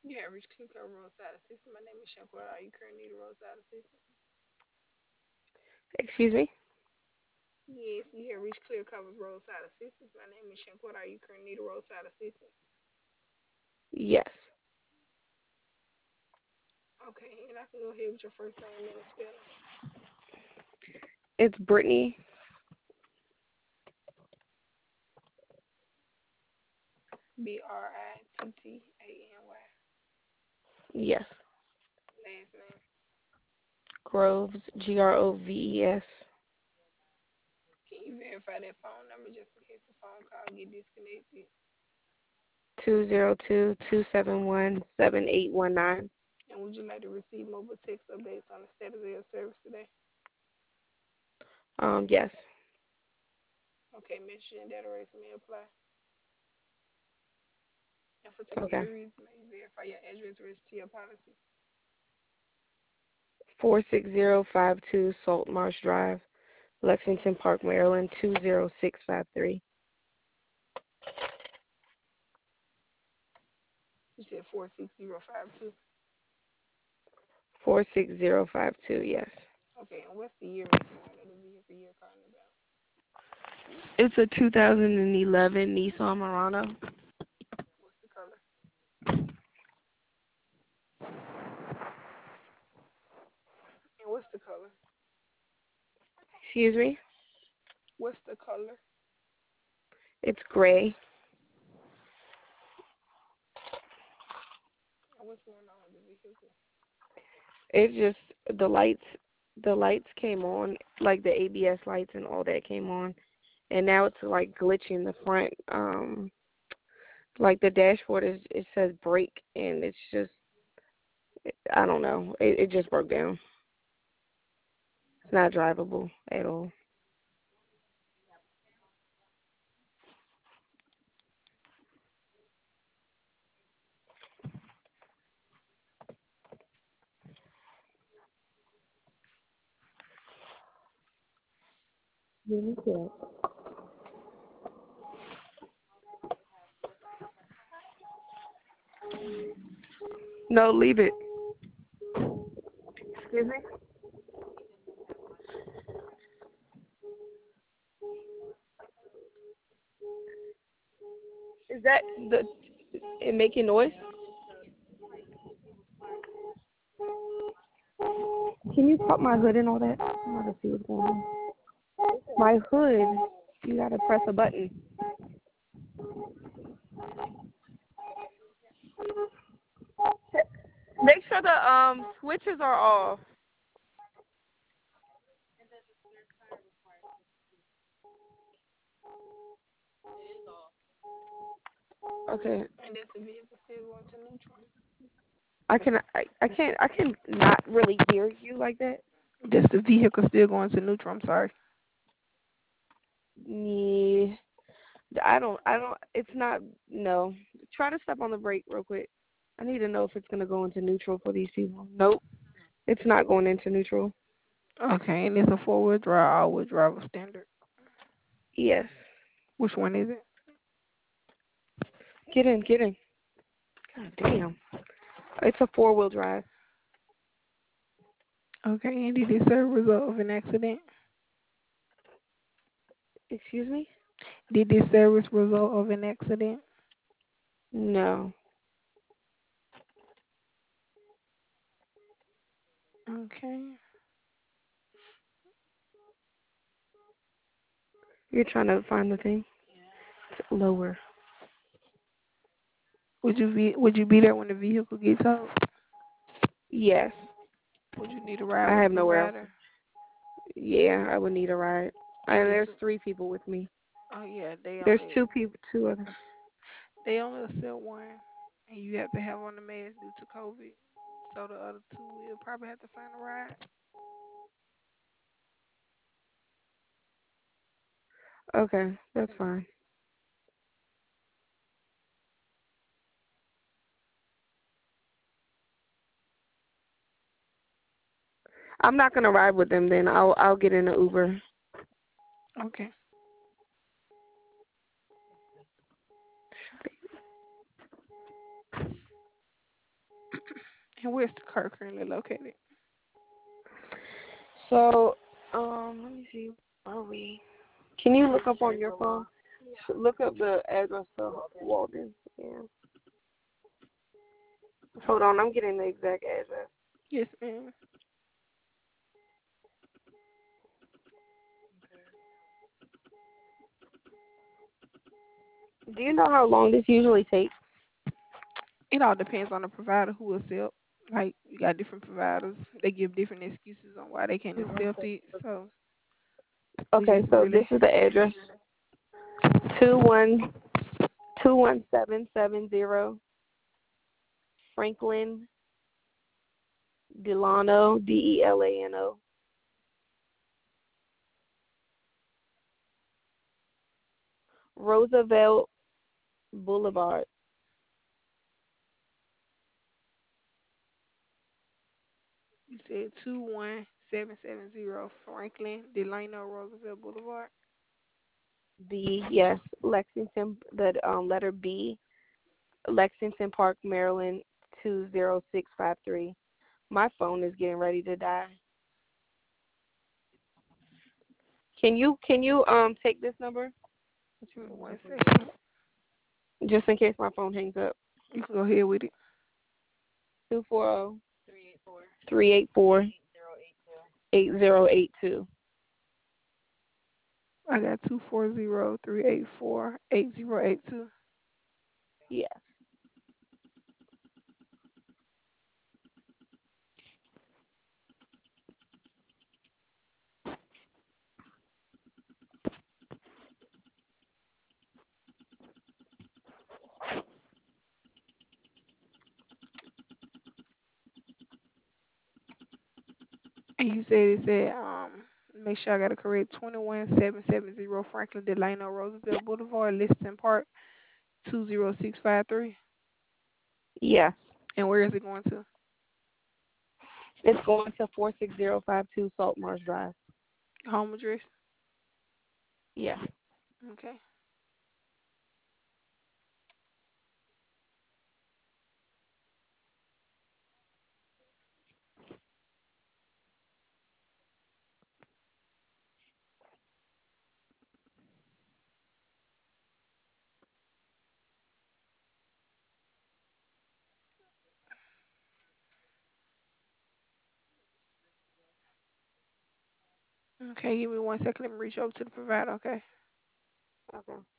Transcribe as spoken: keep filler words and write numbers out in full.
You have reached Clear Cover Roadside Assistance. My name is Shankar. Are you currently the roadside assistant? Excuse me? Yes, you have reached Clear Cover Roadside Assistance. My name is Shankar. Are you currently the roadside assistant? Yes. Okay, and I can go ahead with your first name and the spelling. It's Brittany. B R I T T A N Y. Yes. Last name. Groves, G R O V E S. Can you verify that phone number just in case the phone call get disconnected? Two zero two two seven one seven eight one nine. And would you like to receive mobile text updates on the status of your service today? Um, yes. Okay, message and data rates may apply. And for security Okay. reasons, may you verify your address related to your policy? Four six zero five two Salt Marsh Drive, Lexington Park, Maryland, two zero six five three. You said four six zero five two. Four six zero five two, yes. Okay, and what's the year, make, and model of the vehicle you're calling about? It's a two thousand eleven Nissan Murano. What's the color? And what's the color? Excuse me? What's the color? It's gray. And what's going on with the vehicle? It's just the lights the lights came on, like the A B S lights and all that came on. And now it's like glitching the front. Um like the dashboard is, it says brake, and it's just, I don't know. It, it just broke down. It's not drivable at all. Yeah, me too. No, leave it. Excuse me? Is that the it making noise? Can you pop my hood and all that? I want to see what's going on. My hood, you gotta press a button. Make sure the um switches are off. Okay. And that's the vehicle still going to neutral. I can I, I can't I can not really hear you like that. That's the vehicle still going to neutral. I'm sorry. Yeah. I don't I don't it's not no. Try to step on the brake real quick. I need to know if it's gonna go into neutral for these people. Nope. It's not going into neutral. Okay, and it's a four wheel drive, all wheel drive or standard. Yes. Which one is it? Get in, get in. God damn. It's a four wheel drive. Okay, and did it serve result of an accident? Excuse me? Did this service result of an accident? No. Okay. You're trying to find the thing? It's lower. Would you be Would you be there when the vehicle gets towed? Yes. Would you need a ride I with a have nowhere else. provider? Yeah, I would need a ride. And And it's there's three people with me. oh yeah, they There's only two people, two other. they only accept one, and you have to have on the mask due to COVID. So the other two will probably have to find a ride. Okay, that's fine. I'm not gonna ride with them then. I'll I'll get in an Uber. Okay. And where's the car currently located? So, um, let me see. Where are we? Can you look up on your phone? Look up the address of Walden. Yeah. Hold on, I'm getting the exact address. Yes, ma'am. Do you know how long this usually takes? It all depends on the provider who accept. Like you got different providers, they give different excuses on why they can't accept it. So we Okay, just so this really is the address: two one two one seven seven zero Franklin Delano D E L A N O Roosevelt Boulevard. you said two one seven seven zero Franklin Delano Roosevelt Boulevard. B, yes, Lexington. The um, letter B, Lexington Park, Maryland two zero six five three. My phone is getting ready to die. Can you can you um take this number Give me one second. just in case my phone hangs up? You can go ahead with it. Two four zero three eight four eight zero eight two. I got two four zero three eight four eight zero eight two. Yes. And you said it said um make sure I got it correct. Twenty one seven seven zero Franklin Delano Roosevelt Boulevard, Liston Park, two zero six five three. Yes. And where is it going to? It's going to four six zero five two Salt Marsh Drive. Home address? Yes. Okay. Okay, give me one second. Let me reach over to the provider, okay? Okay.